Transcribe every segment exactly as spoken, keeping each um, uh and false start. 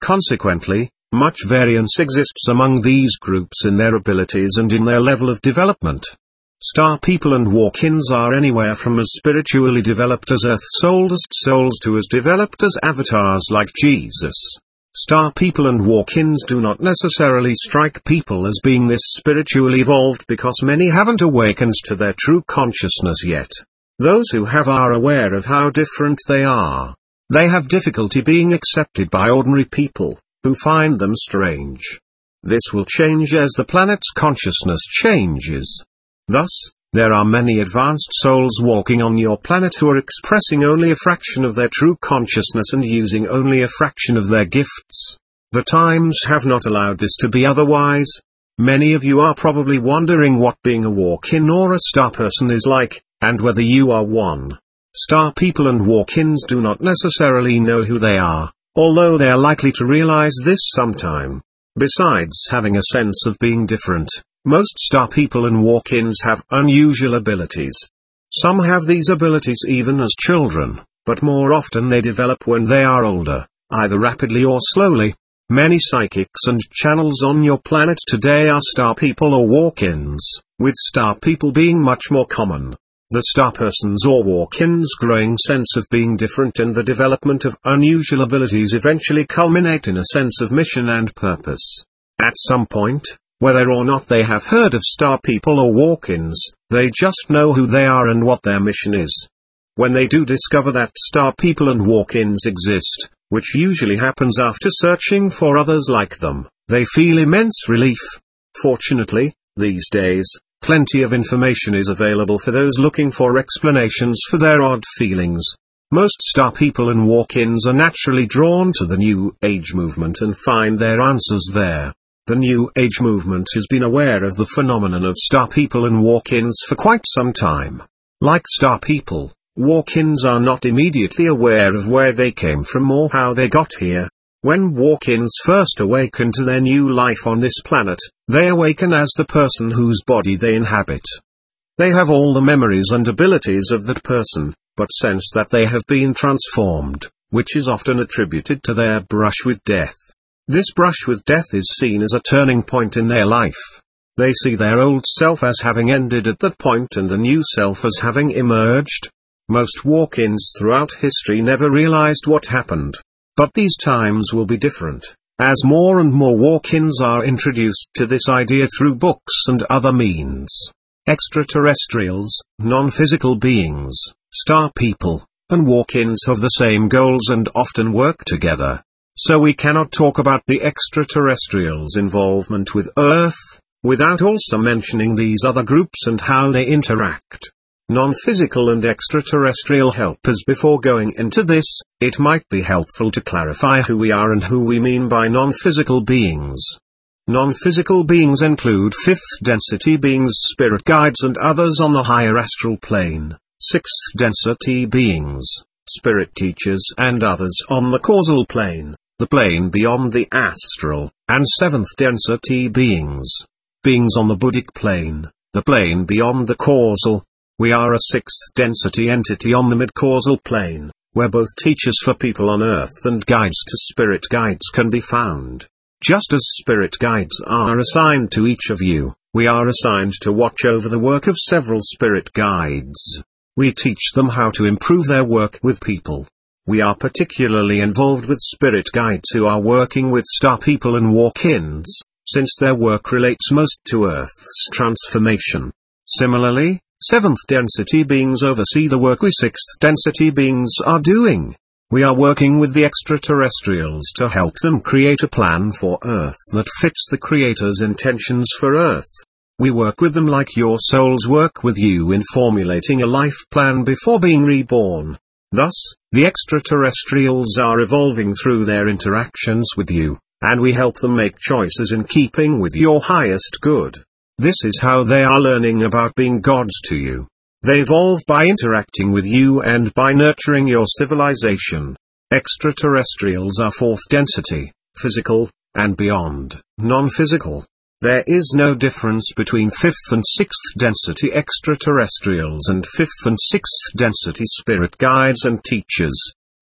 Consequently, much variance exists among these groups in their abilities and in their level of development. Star people and walk-ins are anywhere from as spiritually developed as Earth-souled souls to as developed as avatars like Jesus. Star people and walk-ins do not necessarily strike people as being this spiritually evolved because many haven't awakened to their true consciousness yet. Those who have are aware of how different they are. They have difficulty being accepted by ordinary people, who find them strange. This will change as the planet's consciousness changes. Thus, there are many advanced souls walking on your planet who are expressing only a fraction of their true consciousness and using only a fraction of their gifts. The times have not allowed this to be otherwise. Many of you are probably wondering what being a walk-in or a star person is like, and whether you are one. Star people and walk-ins do not necessarily know who they are, although they are likely to realize this sometime. Besides having a sense of being different, most star people and walk-ins have unusual abilities. Some have these abilities even as children, but more often they develop when they are older, either rapidly or slowly. Many psychics and channels on your planet today are star people or walk-ins, with star people being much more common. The star persons or walk-ins' growing sense of being different and the development of unusual abilities eventually culminate in a sense of mission and purpose. At some point, whether or not they have heard of star people or walk-ins, they just know who they are and what their mission is. When they do discover that star people and walk-ins exist, which usually happens after searching for others like them, they feel immense relief. Fortunately, these days, plenty of information is available for those looking for explanations for their odd feelings. Most star people and walk-ins are naturally drawn to the New Age movement and find their answers there. The New Age movement has been aware of the phenomenon of star people and walk-ins for quite some time. Like star people, walk-ins are not immediately aware of where they came from or how they got here. When walk-ins first awaken to their new life on this planet, they awaken as the person whose body they inhabit. They have all the memories and abilities of that person, but sense that they have been transformed, which is often attributed to their brush with death. This brush with death is seen as a turning point in their life. They see their old self as having ended at that point and the new self as having emerged. Most walk-ins throughout history never realized what happened. But these times will be different, as more and more walk-ins are introduced to this idea through books and other means. Extraterrestrials, non-physical beings, star people, and walk-ins have the same goals and often work together. So we cannot talk about the extraterrestrials' involvement with Earth, without also mentioning these other groups and how they interact. Non-physical and extraterrestrial helpers. Before going into this, it might be helpful to clarify who we are and who we mean by non-physical beings. Non-physical beings include fifth density beings, spirit guides and others on the higher astral plane, sixth density beings, spirit teachers and others on the causal plane, the plane beyond the astral, and seventh density beings, beings on the Buddhic plane, the plane beyond the causal. We are a sixth density entity on the mid-causal plane, where both teachers for people on Earth and guides to spirit guides can be found. Just as spirit guides are assigned to each of you, we are assigned to watch over the work of several spirit guides. We teach them how to improve their work with people. We are particularly involved with spirit guides who are working with star people and walk-ins, since their work relates most to Earth's transformation. Similarly, seventh density beings oversee the work we sixth density beings are doing. We are working with the extraterrestrials to help them create a plan for Earth that fits the Creator's intentions for Earth. We work with them like your souls work with you in formulating a life plan before being reborn. Thus, the extraterrestrials are evolving through their interactions with you, and we help them make choices in keeping with your highest good. This is how they are learning about being gods to you. They evolve by interacting with you and by nurturing your civilization. Extraterrestrials are fourth density, physical, and beyond, non-physical. There is no difference between fifth and sixth density extraterrestrials and fifth and sixth density spirit guides and teachers.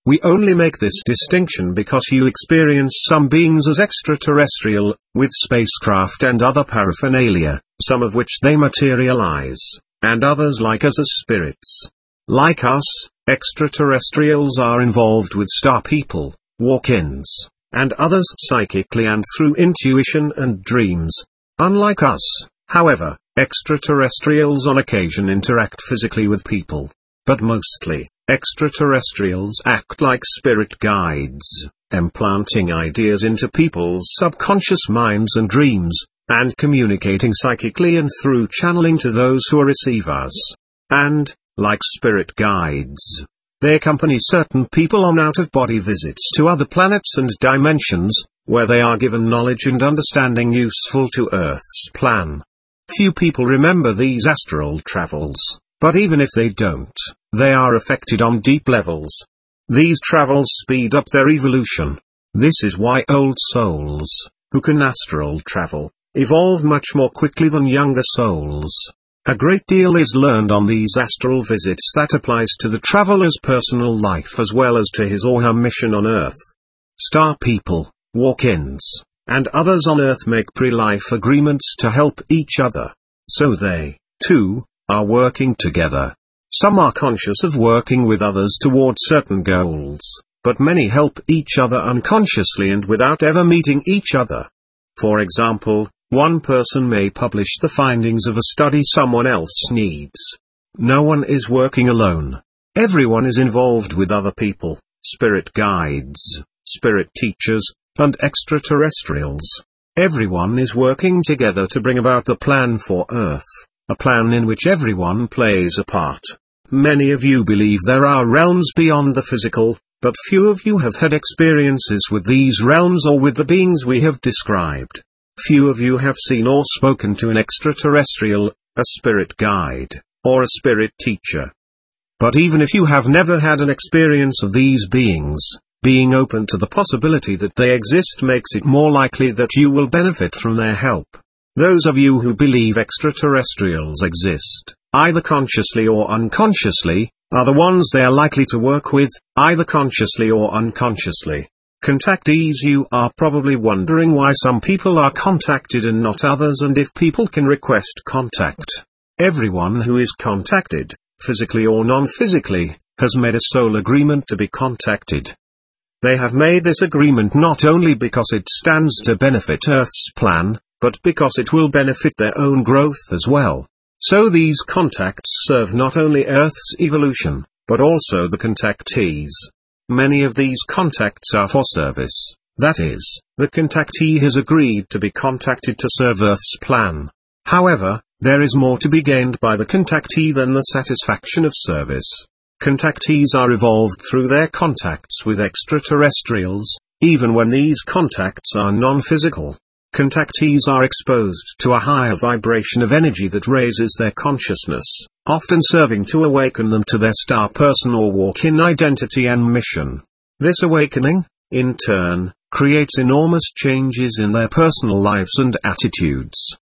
We only make this distinction because you experience some beings as extraterrestrial, with spacecraft and other paraphernalia, some of which they materialize, and others like us as spirits. Like us, extraterrestrials are involved with star people, walk-ins, and others psychically and through intuition and dreams. Unlike us, however, extraterrestrials on occasion interact physically with people. But mostly, extraterrestrials act like spirit guides, implanting ideas into people's subconscious minds and dreams, and communicating psychically and through channeling to those who are receivers. And, like spirit guides, they accompany certain people on out-of-body visits to other planets and dimensions, where they are given knowledge and understanding useful to Earth's plan. Few people remember these astral travels, but even if they don't, they are affected on deep levels. These travels speed up their evolution. This is why old souls, who can astral travel, evolve much more quickly than younger souls. A great deal is learned on these astral visits that applies to the traveler's personal life as well as to his or her mission on Earth. Star people, walk-ins, and others on Earth make pre-life agreements to help each other. So they, too, are working together. Some are conscious of working with others toward certain goals, but many help each other unconsciously and without ever meeting each other. For example, one person may publish the findings of a study someone else needs. No one is working alone. Everyone is involved with other people, spirit guides, spirit teachers, and extraterrestrials. Everyone is working together to bring about the plan for Earth, a plan in which everyone plays a part. Many of you believe there are realms beyond the physical, but few of you have had experiences with these realms or with the beings we have described. Few of you have seen or spoken to an extraterrestrial, a spirit guide, or a spirit teacher. But even if you have never had an experience of these beings, being open to the possibility that they exist makes it more likely that you will benefit from their help. Those of you who believe extraterrestrials exist, either consciously or unconsciously, are the ones they are likely to work with, either consciously or unconsciously. Contactees, you are probably wondering why some people are contacted and not others, and if people can request contact. Everyone who is contacted, physically or non-physically, has made a soul agreement to be contacted. They have made this agreement not only because it stands to benefit Earth's plan, but because it will benefit their own growth as well. So these contacts serve not only Earth's evolution, but also the contactees. Many of these contacts are for service, that is, the contactee has agreed to be contacted to serve Earth's plan. However, there is more to be gained by the contactee than the satisfaction of service. Contactees are evolved through their contacts with extraterrestrials, even when these contacts are non-physical. Contactees are exposed to a higher vibration of energy that raises their consciousness, often serving to awaken them to their star person or walk-in identity and mission. This awakening, in turn, creates enormous changes in their personal lives and attitudes.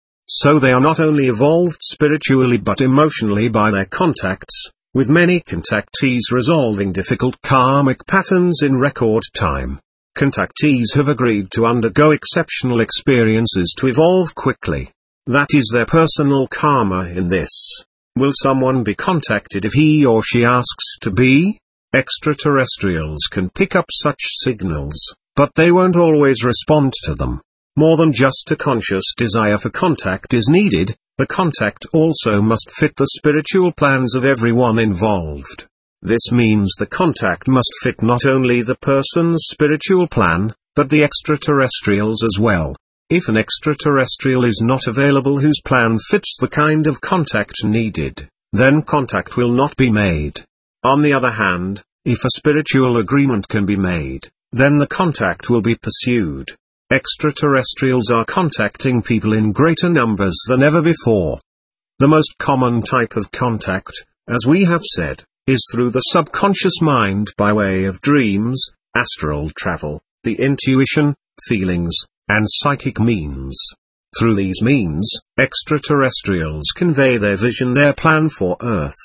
So they are not only evolved spiritually but emotionally by their contacts, with many contactees resolving difficult karmic patterns in record time. Contactees have agreed to undergo exceptional experiences to evolve quickly. That is their personal karma in this. Will someone be contacted if he or she asks to be? Extraterrestrials can pick up such signals, but they won't always respond to them. More than just a conscious desire for contact is needed, the contact also must fit the spiritual plans of everyone involved. This means the contact must fit not only the person's spiritual plan, but the extraterrestrials as well. If an extraterrestrial is not available whose plan fits the kind of contact needed, then contact will not be made. On the other hand, if a spiritual agreement can be made, then the contact will be pursued. Extraterrestrials are contacting people in greater numbers than ever before. The most common type of contact, as we have said, is through the subconscious mind by way of dreams, astral travel, the intuition, feelings, and psychic means. Through these means, extraterrestrials convey their vision, their plan for Earth.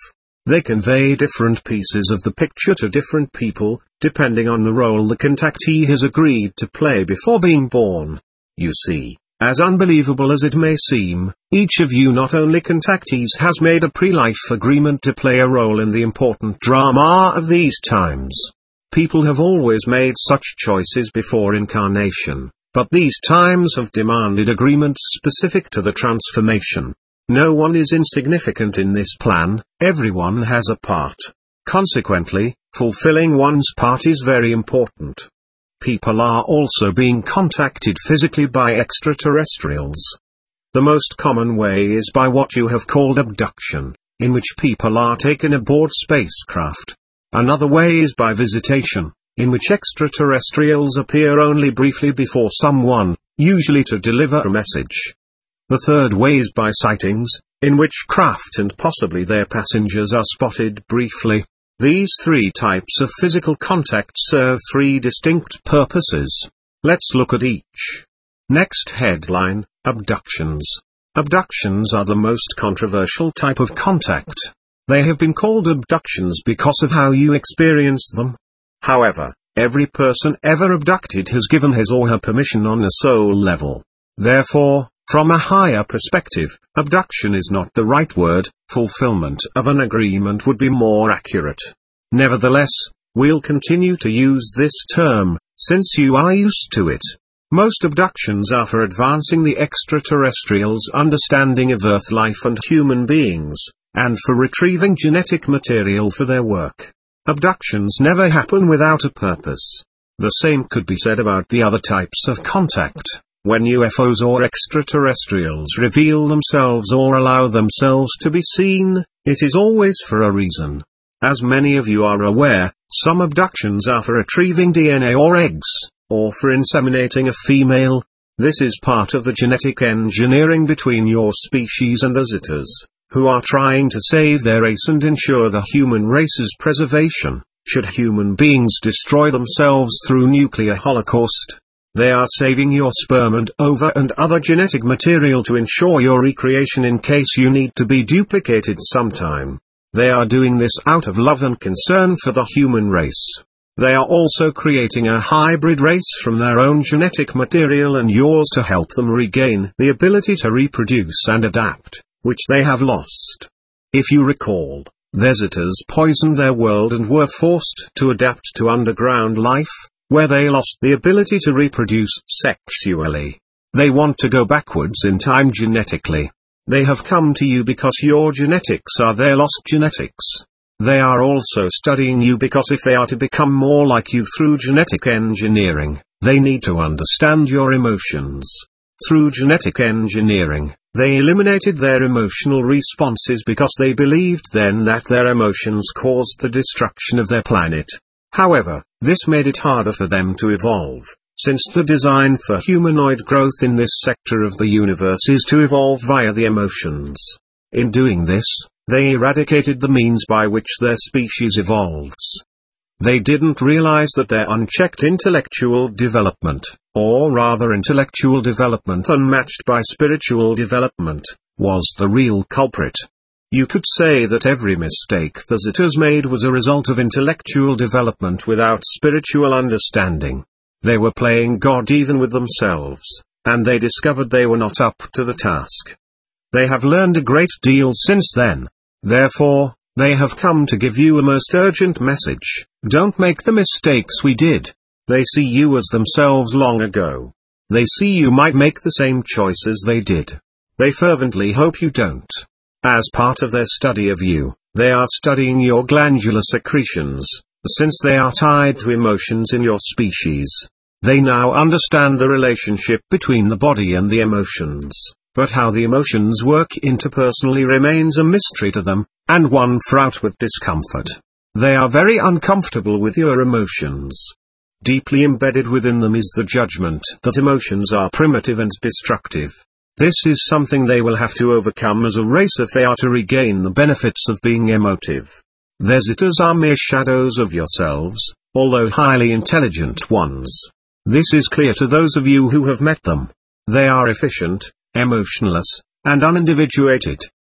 They convey different pieces of the picture to different people, depending on the role the contactee has agreed to play before being born. You see, as unbelievable as it may seem, each of you not only contactees has made a pre-life agreement to play a role in the important drama of these times. People have always made such choices before incarnation, but these times have demanded agreements specific to the transformation. No one is insignificant in this plan, everyone has a part. Consequently, fulfilling one's part is very important. People are also being contacted physically by extraterrestrials. The most common way is by what you have called abduction, in which people are taken aboard spacecraft. Another way is by visitation, in which extraterrestrials appear only briefly before someone, usually to deliver a message. The third way is by sightings, in which craft and possibly their passengers are spotted briefly. These three types of physical contact serve three distinct purposes. Let's look at each. Next headline, abductions. Abductions are the most controversial type of contact. They have been called abductions because of how you experience them. However, every person ever abducted has given his or her permission on a soul level. Therefore, from a higher perspective, abduction is not the right word, fulfillment of an agreement would be more accurate. Nevertheless, we'll continue to use this term, since you are used to it. Most abductions are for advancing the extraterrestrials' understanding of Earth life and human beings, and for retrieving genetic material for their work. Abductions never happen without a purpose. The same could be said about the other types of contact. When U F Os or extraterrestrials reveal themselves or allow themselves to be seen, it is always for a reason. As many of you are aware, some abductions are for retrieving D N A or eggs, or for inseminating a female. This is part of the genetic engineering between your species and visitors, who are trying to save their race and ensure the human race's preservation. Should human beings destroy themselves through nuclear holocaust, they are saving your sperm and ova and other genetic material to ensure your recreation in case you need to be duplicated sometime. They are doing this out of love and concern for the human race. They are also creating a hybrid race from their own genetic material and yours to help them regain the ability to reproduce and adapt, which they have lost. If you recall, visitors poisoned their world and were forced to adapt to underground life, where they lost the ability to reproduce sexually. They want to go backwards in time genetically. They have come to you because your genetics are their lost genetics. They are also studying you because if they are to become more like you through genetic engineering, they need to understand your emotions. Through genetic engineering, they eliminated their emotional responses because they believed then that their emotions caused the destruction of their planet. However, this made it harder for them to evolve, since the design for humanoid growth in this sector of the universe is to evolve via the emotions. In doing this, they eradicated the means by which their species evolves. They didn't realize that their unchecked intellectual development, or rather intellectual development unmatched by spiritual development, was the real culprit. You could say that every mistake visitors made was a result of intellectual development without spiritual understanding. They were playing God even with themselves, and they discovered they were not up to the task. They have learned a great deal since then. Therefore, they have come to give you a most urgent message: don't make the mistakes we did. They see you as themselves long ago. They see you might make the same choices they did. They fervently hope you don't. As part of their study of you, they are studying your glandular secretions, since they are tied to emotions in your species. They now understand the relationship between the body and the emotions, but how the emotions work interpersonally remains a mystery to them, and one fraught with discomfort. They are very uncomfortable with your emotions. Deeply embedded within them is the judgment that emotions are primitive and destructive. This is something they will have to overcome as a race if they are to regain the benefits of being emotive. Visitors are mere shadows of yourselves, although highly intelligent ones. This is clear to those of you who have met them. They are efficient, emotionless, and unindividuated.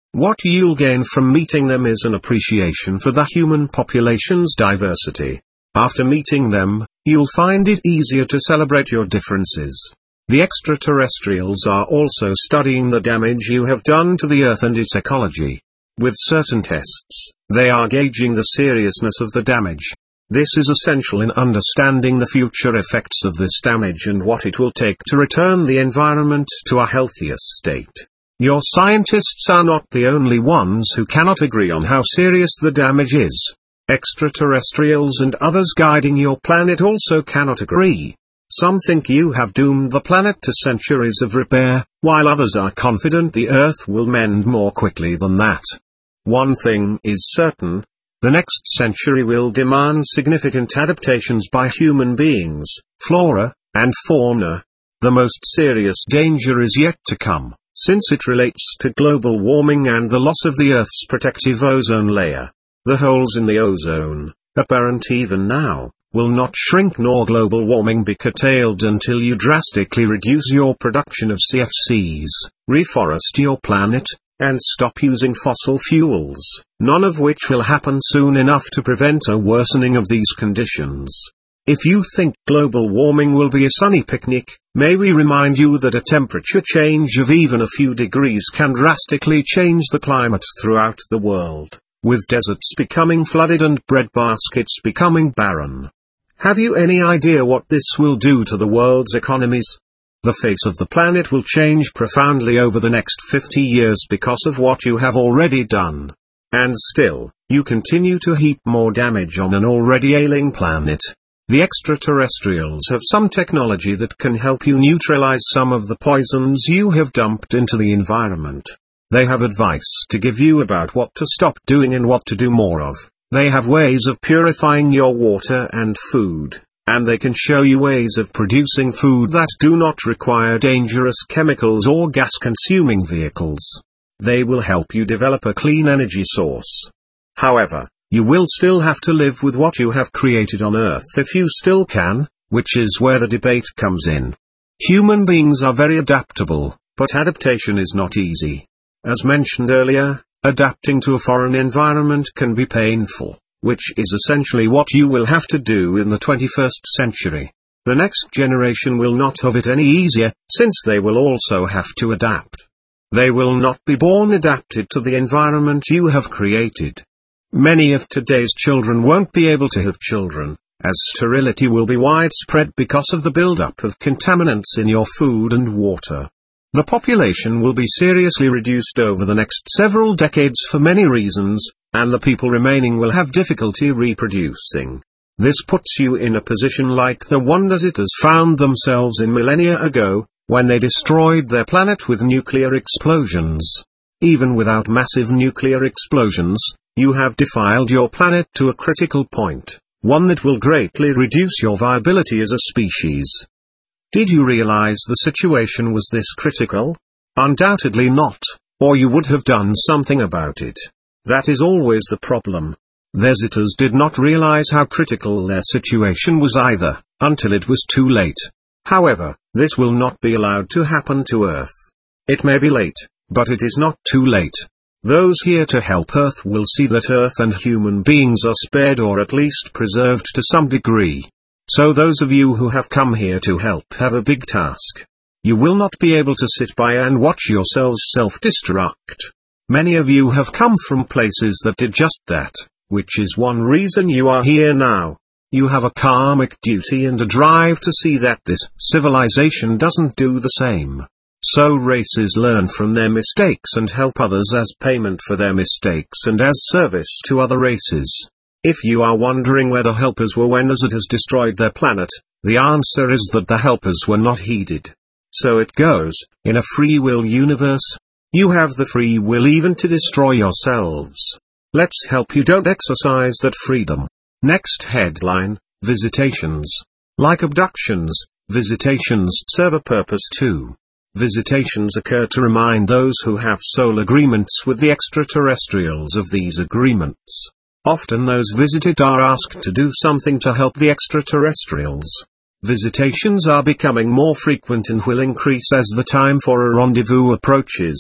What you'll gain from meeting them is an appreciation for the human population's diversity. After meeting them, you'll find it easier to celebrate your differences. The extraterrestrials are also studying the damage you have done to the Earth and its ecology. With certain tests, they are gauging the seriousness of the damage. This is essential in understanding the future effects of this damage and what it will take to return the environment to a healthier state. Your scientists are not the only ones who cannot agree on how serious the damage is. Extraterrestrials and others guiding your planet also cannot agree. Some think you have doomed the planet to centuries of repair, while others are confident the Earth will mend more quickly than that. One thing is certain. The next century will demand significant adaptations by human beings, flora, and fauna. The most serious danger is yet to come, since it relates to global warming and the loss of the Earth's protective ozone layer. The holes in the ozone, apparent even now, will not shrink nor global warming be curtailed until you drastically reduce your production of C F Cs, reforest your planet, and stop using fossil fuels, none of which will happen soon enough to prevent a worsening of these conditions. If you think global warming will be a sunny picnic, may we remind you that a temperature change of even a few degrees can drastically change the climate throughout the world, with deserts becoming flooded and breadbaskets becoming barren. Have you any idea what this will do to the world's economies? The face of the planet will change profoundly over the next fifty years because of what you have already done. And still, you continue to heap more damage on an already ailing planet. The extraterrestrials have some technology that can help you neutralize some of the poisons you have dumped into the environment. They have advice to give you about what to stop doing and what to do more of. They have ways of purifying your water and food. And they can show you ways of producing food that do not require dangerous chemicals or gas-consuming vehicles. They will help you develop a clean energy source. However, you will still have to live with what you have created on Earth if you still can, which is where the debate comes in. Human beings are very adaptable, but adaptation is not easy. As mentioned earlier, adapting to a foreign environment can be painful, which is essentially what you will have to do in the twenty-first century. The next generation will not have it any easier, since they will also have to adapt. They will not be born adapted to the environment you have created. Many of today's children won't be able to have children, as sterility will be widespread because of the buildup of contaminants in your food and water. The population will be seriously reduced over the next several decades for many reasons, and the people remaining will have difficulty reproducing. This puts you in a position like the one visitors found themselves in millennia ago, when they destroyed their planet with nuclear explosions. Even without massive nuclear explosions, you have defiled your planet to a critical point, one that will greatly reduce your viability as a species. Did you realize the situation was this critical? Undoubtedly not, or you would have done something about it. That is always the problem. Visitors did not realize how critical their situation was either, until it was too late. However, this will not be allowed to happen to Earth. It may be late, but it is not too late. Those here to help Earth will see that Earth and human beings are spared or at least preserved to some degree. So those of you who have come here to help have a big task. You will not be able to sit by and watch yourselves self-destruct. Many of you have come from places that did just that, which is one reason you are here now. You have a karmic duty and a drive to see that this civilization doesn't do the same. So races learn from their mistakes and help others as payment for their mistakes and as service to other races. If you are wondering where the helpers were when Azad has destroyed their planet, the answer is that the helpers were not heeded. So it goes, in a free will universe, you have the free will even to destroy yourselves. Let's help you don't exercise that freedom. Next headline, visitations. Like abductions, visitations serve a purpose too. Visitations occur to remind those who have soul agreements with the extraterrestrials of these agreements. Often those visited are asked to do something to help the extraterrestrials. Visitations are becoming more frequent and will increase as the time for a rendezvous approaches.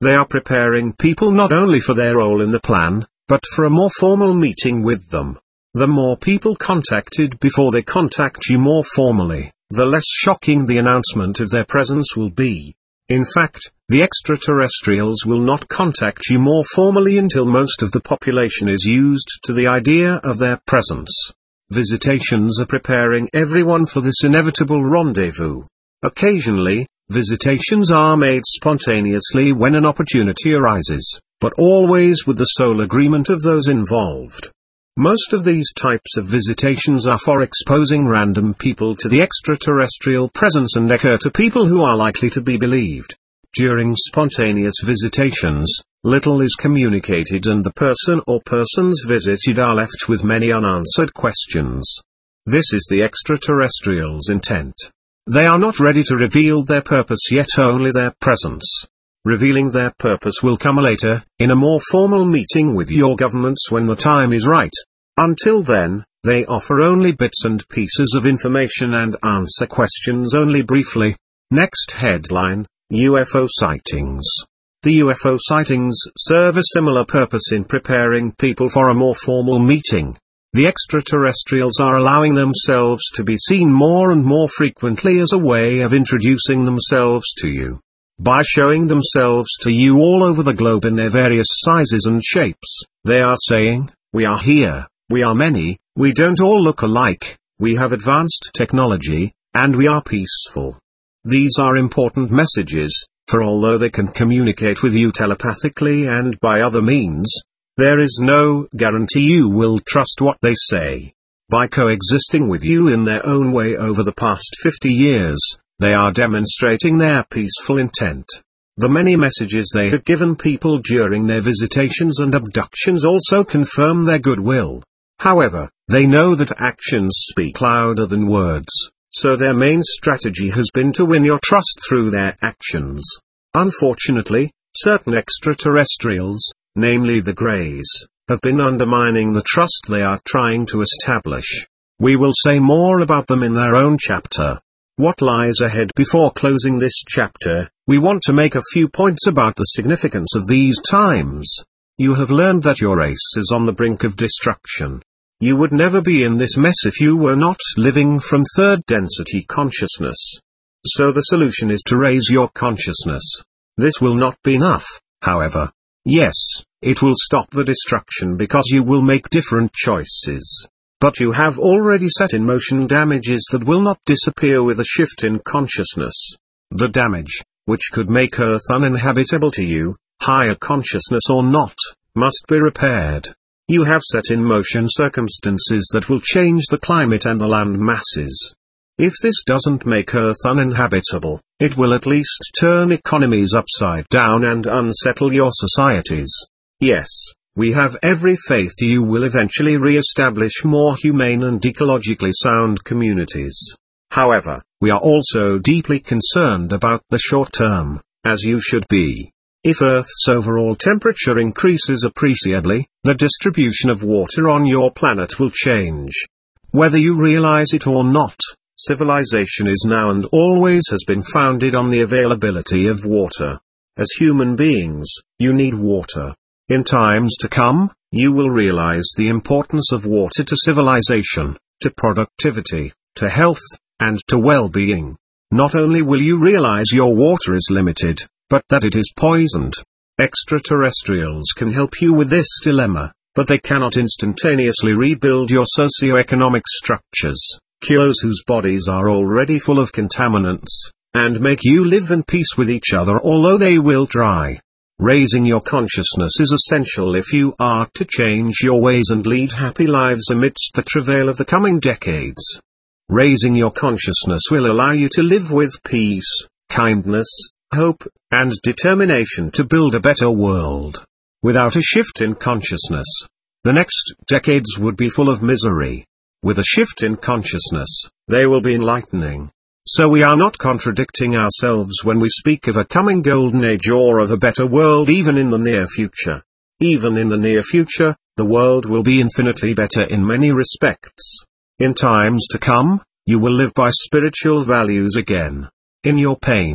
They are preparing people not only for their role in the plan, but for a more formal meeting with them. The more people contacted before they contact you more formally, the less shocking the announcement of their presence will be. In fact, the extraterrestrials will not contact you more formally until most of the population is used to the idea of their presence. Visitations are preparing everyone for this inevitable rendezvous. Occasionally, visitations are made spontaneously when an opportunity arises, but always with the sole agreement of those involved. Most of these types of visitations are for exposing random people to the extraterrestrial presence and occur to people who are likely to be believed. During spontaneous visitations, little is communicated and the person or persons visited are left with many unanswered questions. This is the extraterrestrials' intent. They are not ready to reveal their purpose yet, only their presence. Revealing their purpose will come later, in a more formal meeting with your governments when the time is right. Until then, they offer only bits and pieces of information and answer questions only briefly. Next headline, U F O sightings. The U F O sightings serve a similar purpose in preparing people for a more formal meeting. The extraterrestrials are allowing themselves to be seen more and more frequently as a way of introducing themselves to you. By showing themselves to you all over the globe in their various sizes and shapes, they are saying, "We are here, we are many, we don't all look alike, we have advanced technology, and we are peaceful." These are important messages, for although they can communicate with you telepathically and by other means, there is no guarantee you will trust what they say. By coexisting with you in their own way over the past fifty years, they are demonstrating their peaceful intent. The many messages they have given people during their visitations and abductions also confirm their goodwill. However, they know that actions speak louder than words, so their main strategy has been to win your trust through their actions. Unfortunately, certain extraterrestrials, namely the Greys, have been undermining the trust they are trying to establish. We will say more about them in their own chapter. What lies ahead? Before closing this chapter, we want to make a few points about the significance of these times. You have learned that your race is on the brink of destruction. You would never be in this mess if you were not living from third density consciousness. So the solution is to raise your consciousness. This will not be enough, however. Yes, it will stop the destruction because you will make different choices. But you have already set in motion damages that will not disappear with a shift in consciousness. The damage, which could make Earth uninhabitable to you, higher consciousness or not, must be repaired. You have set in motion circumstances that will change the climate and the land masses. If this doesn't make Earth uninhabitable, it will at least turn economies upside down and unsettle your societies. Yes, we have every faith you will eventually re-establish more humane and ecologically sound communities. However, we are also deeply concerned about the short term, as you should be. If Earth's overall temperature increases appreciably, the distribution of water on your planet will change. Whether you realize it or not, civilization is now and always has been founded on the availability of water. As human beings, you need water. In times to come, you will realize the importance of water to civilization, to productivity, to health, and to well-being. Not only will you realize your water is limited, but that it is poisoned. Extraterrestrials can help you with this dilemma, but they cannot instantaneously rebuild your socio-economic structures, kill those whose bodies are already full of contaminants, and make you live in peace with each other, although they will try. Raising your consciousness is essential if you are to change your ways and lead happy lives amidst the travail of the coming decades. Raising your consciousness will allow you to live with peace, kindness, hope, and determination to build a better world. Without a shift in consciousness, the next decades would be full of misery. With a shift in consciousness, they will be enlightening. So we are not contradicting ourselves when we speak of a coming golden age or of a better world even in the near future. Even in the near future, the world will be infinitely better in many respects. In times to come, you will live by spiritual values again. In your pain,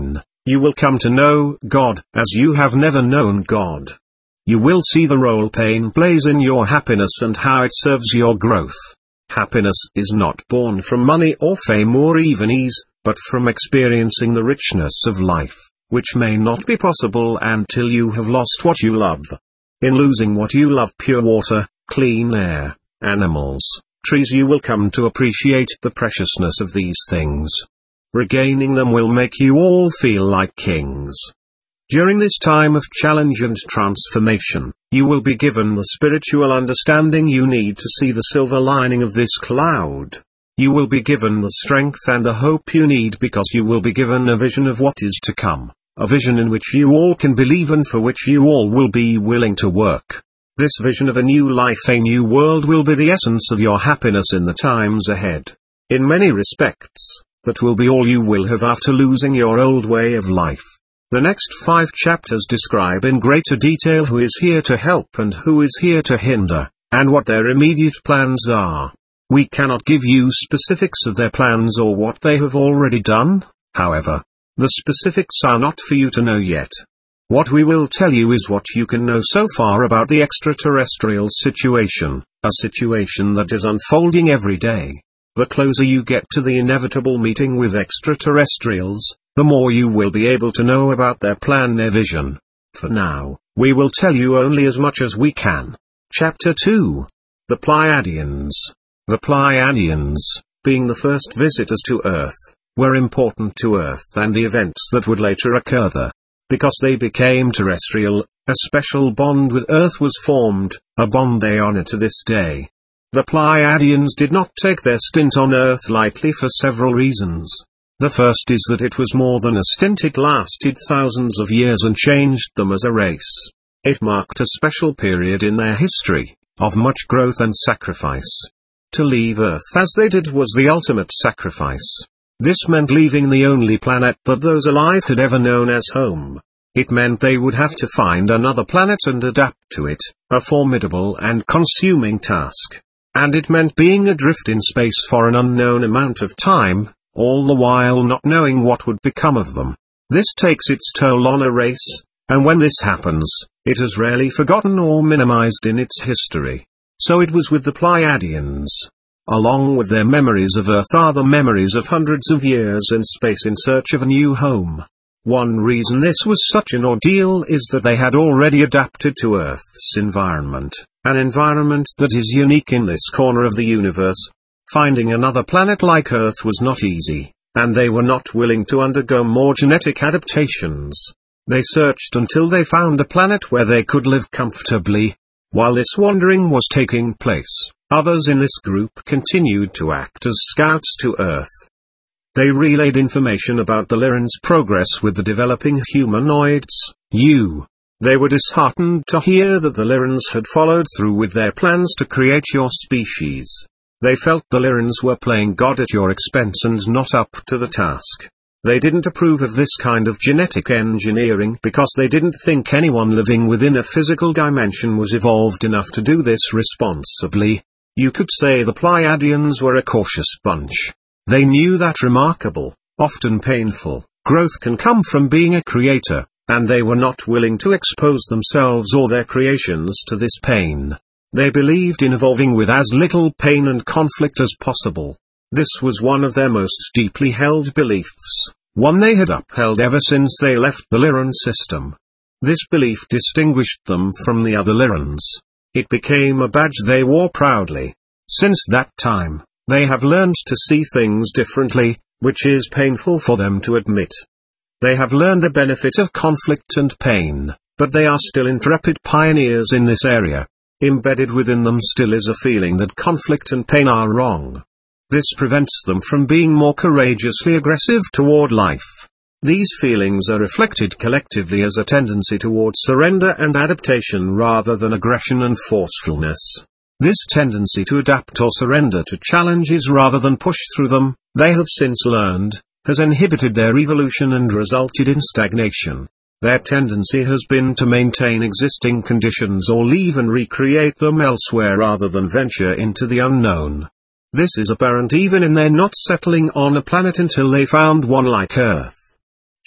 You will come to know God as you have never known God. You will see the role pain plays in your happiness and how it serves your growth. Happiness is not born from money or fame or even ease, but from experiencing the richness of life, which may not be possible until you have lost what you love. In losing what you love, pure water, clean air, animals, trees, you will come to appreciate the preciousness of these things. Regaining them will make you all feel like kings. During this time of challenge and transformation, you will be given the spiritual understanding you need to see the silver lining of this cloud. You will be given the strength and the hope you need because you will be given a vision of what is to come, a vision in which you all can believe and for which you all will be willing to work. This vision of a new life, a new world, will be the essence of your happiness in the times ahead. In many respects, that will be all you will have after losing your old way of life. The next five chapters describe in greater detail who is here to help and who is here to hinder, and what their immediate plans are. We cannot give you specifics of their plans or what they have already done, however. The specifics are not for you to know yet. What we will tell you is what you can know so far about the extraterrestrial situation, a situation that is unfolding every day. The closer you get to the inevitable meeting with extraterrestrials, the more you will be able to know about their plan, their vision. For now, we will tell you only as much as we can. Chapter two. The Pleiadians. The Pleiadians, being the first visitors to Earth, were important to Earth and the events that would later occur there. Because they became terrestrial, a special bond with Earth was formed, a bond they honor to this day. The Pleiadians did not take their stint on Earth lightly for several reasons. The first is that it was more than a stint, it lasted thousands of years and changed them as a race. It marked a special period in their history, of much growth and sacrifice. To leave Earth as they did was the ultimate sacrifice. This meant leaving the only planet that those alive had ever known as home. It meant they would have to find another planet and adapt to it, a formidable and consuming task. And it meant being adrift in space for an unknown amount of time, all the while not knowing what would become of them. This takes its toll on a race, and when this happens, it is rarely forgotten or minimized in its history. So it was with the Pleiadians. Along with their memories of Earth are the memories of hundreds of years in space in search of a new home. One reason this was such an ordeal is that they had already adapted to Earth's environment, an environment that is unique in this corner of the universe. Finding another planet like Earth was not easy, and they were not willing to undergo more genetic adaptations. They searched until they found a planet where they could live comfortably. While this wandering was taking place, others in this group continued to act as scouts to Earth. They relayed information about the Lyrans' progress with the developing humanoids, you. They were disheartened to hear that the Lyrans had followed through with their plans to create your species. They felt the Lyrans were playing God at your expense and not up to the task. They didn't approve of this kind of genetic engineering because they didn't think anyone living within a physical dimension was evolved enough to do this responsibly. You could say the Pleiadians were a cautious bunch. They knew that remarkable, often painful, growth can come from being a creator, and they were not willing to expose themselves or their creations to this pain. They believed in evolving with as little pain and conflict as possible. This was one of their most deeply held beliefs, one they had upheld ever since they left the Lyran system. This belief distinguished them from the other Lyrans. It became a badge they wore proudly. Since that time, they have learned to see things differently, which is painful for them to admit. They have learned the benefit of conflict and pain, but they are still intrepid pioneers in this area. Embedded within them still is a feeling that conflict and pain are wrong. This prevents them from being more courageously aggressive toward life. These feelings are reflected collectively as a tendency toward surrender and adaptation rather than aggression and forcefulness. This tendency to adapt or surrender to challenges rather than push through them, they have since learned, has inhibited their evolution and resulted in stagnation. Their tendency has been to maintain existing conditions or leave and recreate them elsewhere rather than venture into the unknown. This is apparent even in their not settling on a planet until they found one like Earth.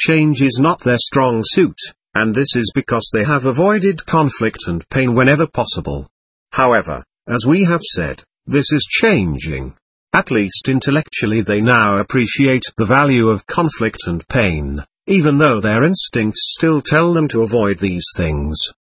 change is not their strong suit, and this is because they have avoided conflict and pain whenever possible. However, as we have said, this is changing. At least intellectually they now appreciate the value of conflict and pain, even though their instincts still tell them to avoid these things.